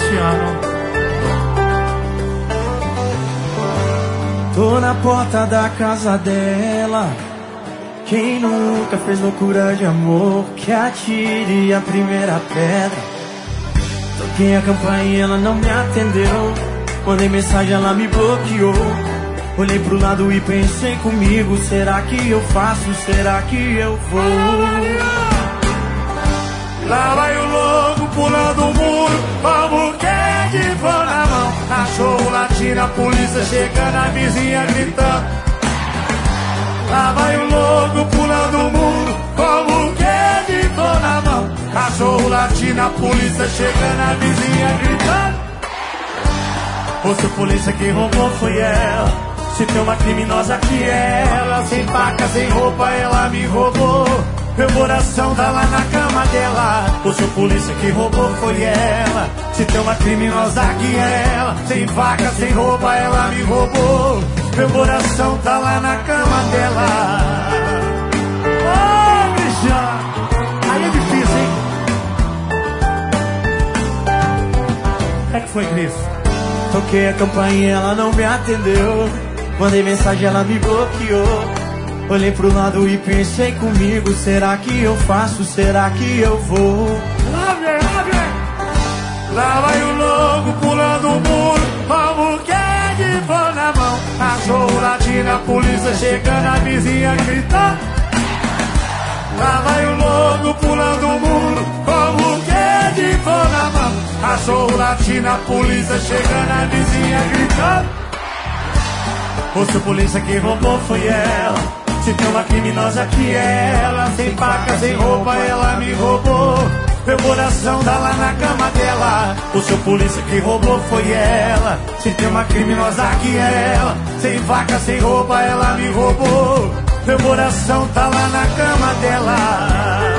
Cristiano. Tô na porta da casa dela. Quem nunca fez loucura de amor, que atire a primeira pedra. Toquei a campainha, ela não me atendeu. Mandei mensagem, ela me bloqueou. Olhei pro lado e pensei comigo, será que eu faço, será que eu vou? Lá vai o louco pulando o muro, como quem de pão na mão. Cachorro latindo, a polícia chegando, a vizinha gritando. Lá vai o louco pulando o muro, como quem de pão na mão. Cachorro latindo, a polícia chegando, a vizinha gritando. Ô, seu polícia, que roubou foi ela. Se tem uma criminosa que é ela. Sem faca, sem roupa, ela me roubou. Meu coração tá lá na cama dela. O seu polícia, que roubou foi ela. Se tem uma criminosa que é ela. Sem faca, sem roupa, ela me roubou. Meu coração tá lá na cama dela. Ô, bicha, aí é difícil, hein? O que é que foi, Cris? Toquei a campainha, ela não me atendeu. Mandei mensagem, ela me bloqueou. Olhei pro lado e pensei comigo, será que eu faço, será que eu vou? Lá vem. Lá vai o louco pulando o muro, como quem de pão na mão. Cachorro latindo, a polícia chegando, a vizinha gritando. Lá vai o louco pulando o muro, como quem de pão na mão. Cachorro latindo, a polícia chegando, a vizinha gritando. O seu polícia, que roubou foi ela. Se tem uma criminosa que é ela. Sem faca, sem roupa, ela me roubou. Meu coração tá lá na cama dela. O seu polícia, que roubou foi ela. Se tem uma criminosa que é ela. Sem faca, sem roupa, ela me roubou. Meu coração tá lá na cama dela.